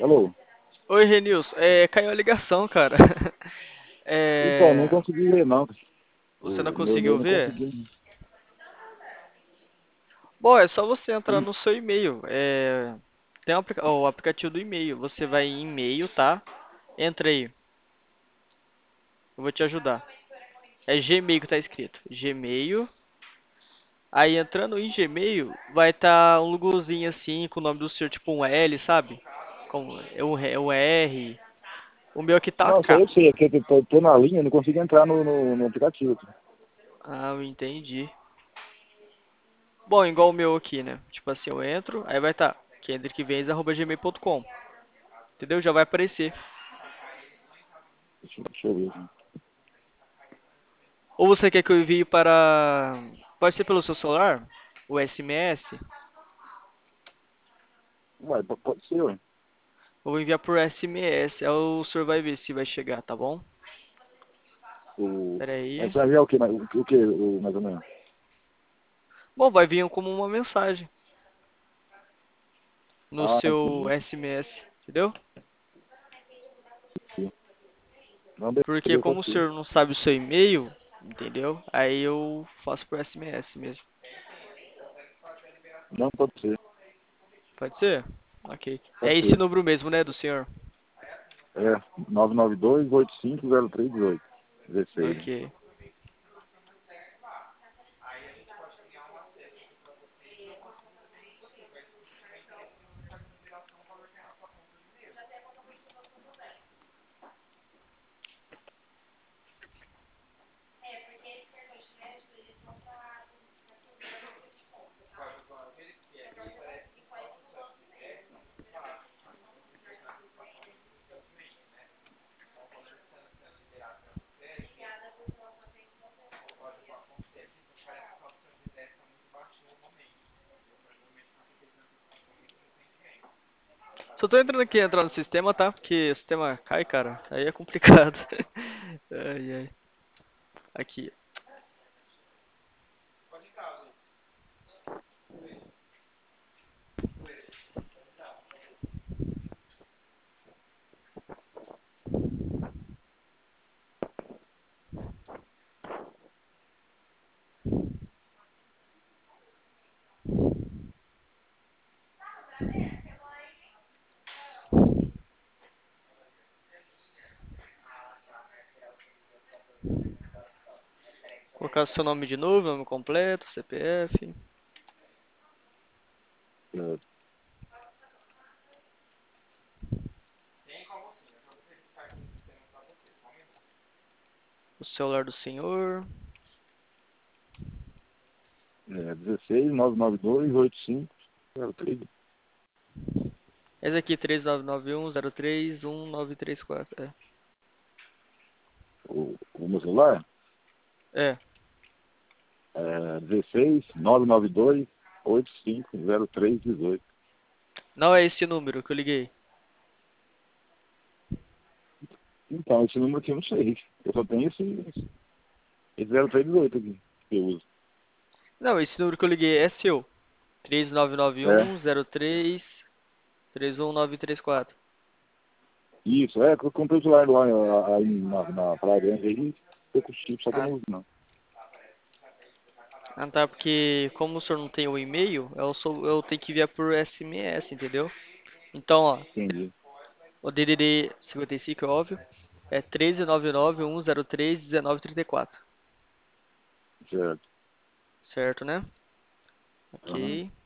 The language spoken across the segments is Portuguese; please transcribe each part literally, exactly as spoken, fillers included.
Alô? Oi, Renilson. É, caiu a ligação, cara. Então, não É, consegui ler não. você não O meu conseguiu e-mail não ver? consegui. Bom, é só você entrar no seu e-mail. É, tem o, aplica- o aplicativo do e-mail. Você vai em e-mail, tá? Entra aí. Eu vou te ajudar. É Gmail que tá escrito. Gmail. Aí entrando em Gmail, vai estar um logozinho assim com o nome do senhor, tipo um L, sabe? Com é um R. um R. O meu aqui tá Não, isso aí K. eu sei, é que eu tô, tô na linha, não consigo entrar no, no, no aplicativo. Ah, eu entendi. Bom, igual o meu aqui, né? Tipo assim, eu entro, aí vai estar tá, kendrickvenz arroba gmail ponto com. Entendeu? Já vai aparecer. Deixa, deixa eu ver aqui. Ou você quer que eu envie para... Pode ser pelo seu celular? O S M S? Ué, po- pode ser, ué. Eu vou enviar por S M S. Aí o senhor vai ver se vai chegar, tá bom? O... Pera aí. Mas vai ver o que, mais- o, o que, o, mais ou menos? Bom, vai vir como uma mensagem no Ah, seu entendi. S M S. Entendeu? Não, Porque beleza, como pode o ser. senhor não sabe o seu e-mail, entendeu? Aí eu faço por S M S mesmo. Não, pode ser. Pode ser? Ok. É Pode esse ser. número mesmo, né, do senhor? É, nove nove dois, oito cinco zero três um oito. dezesseis. Ok. Só tô entrando aqui, entrar no sistema, tá? Porque o sistema cai, cara. Aí é complicado. Ai, ai. Aqui. Colocar o seu nome de novo, nome completo, C P F. É, O celular do senhor. é, dezesseis, nove nove dois, oito cinco zero três. Esse aqui, três nove nove um zero três um nove três quatro. É. O, o meu celular É. é dezesseis, nove nove dois, oito cinco zero três um oito. Não é esse número que eu liguei. Então, esse número aqui eu não sei. Eu só tenho esse, esse zero três um oito aqui que eu uso. Não, esse número que eu liguei é seu. três nove nove É, um zero três três um nove três quatro. isso, é, que eu comprei o celular lá aí na, na Praia Grande aí, tô com o chip, só que eu Ah, não uso não. ah, tá, porque como o senhor não tem o e-mail, eu, sou, eu tenho que enviar por S M S, entendeu? Então, ó, Entendi. o D D D cinquenta e cinco, é óbvio, é três nove nove um zero três um nove três quatro, Certo. certo, né? Aham. Ok.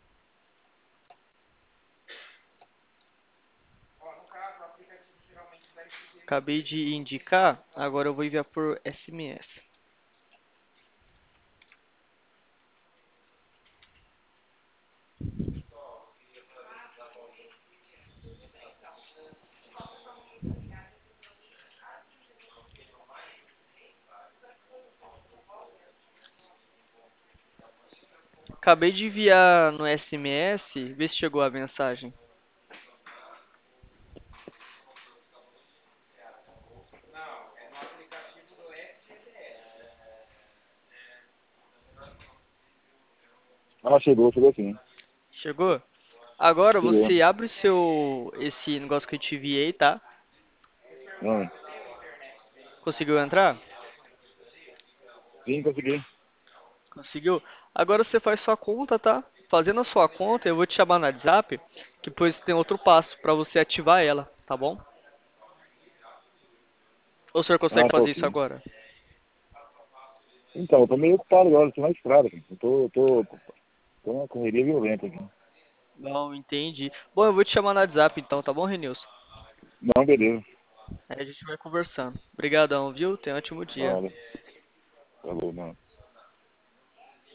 Acabei de indicar, agora eu vou enviar por S M S. Acabei de enviar no S M S, vê se chegou a mensagem. Ah, chegou, chegou sim. Chegou? Agora Tirou. você abre seu esse negócio que eu te enviei, tá? Ah, Conseguiu entrar? sim, consegui. Conseguiu? Agora você faz sua conta, tá? Fazendo a sua conta, eu vou te chamar no WhatsApp, que depois tem outro passo pra você ativar ela, tá bom? Ou o senhor Ah, consegue tá fazer isso ok. agora? Então, eu tô meio ocupado agora, tô na estrada, cara. Eu tô, eu tô, tô numa correria violenta aqui. Não, entendi. Bom, eu vou te chamar no WhatsApp então, tá bom, Renilson? Não, beleza. Aí a gente vai conversando. Obrigadão, viu? Tenha um ótimo dia. Olha, falou, mano.